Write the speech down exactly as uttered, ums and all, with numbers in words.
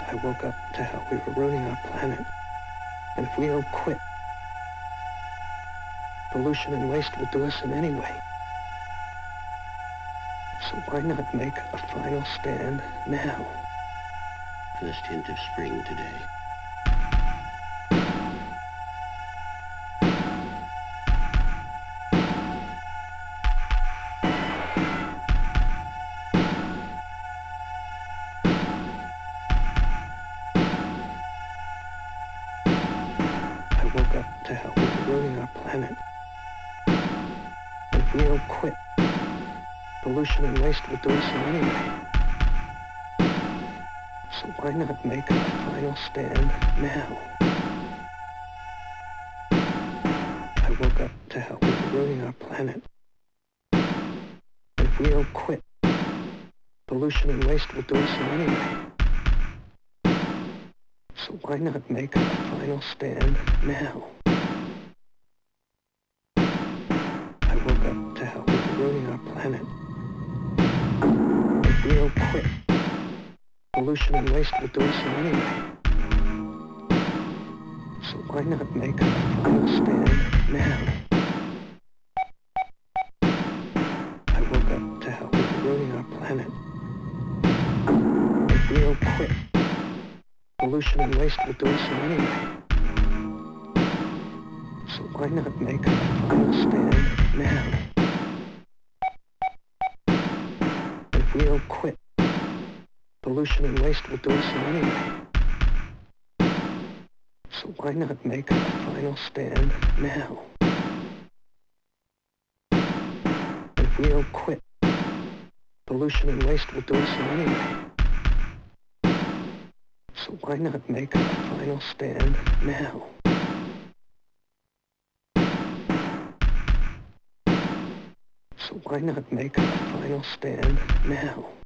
I woke up to how we were ruining our planet. And if we don't quit, pollution and waste will do us in any way. So why not make a final stand now? First hint of spring today. I woke up to how we were ruining our planet. And if we don't quit, pollution and waste will do us in any way. So why not make a final stand now? I woke up to how we were ruining our planet. And if we don't quit, pollution and waste will do us in any way. So why not make a final stand now? I woke up to how we were ruining our planet. If we don't quit, pollution and waste will do us in any way. So why not make a final stand now? I woke up to how we were ruining our planet. If we don't quit, pollution and waste will do us in any way. So why not make a final stand now? If we don't quit, pollution and waste will do us in any way. So why not make a final stand now? If we don't quit, pollution and waste will do us in any way. So why not make a final stand now? So why not make a final stand now?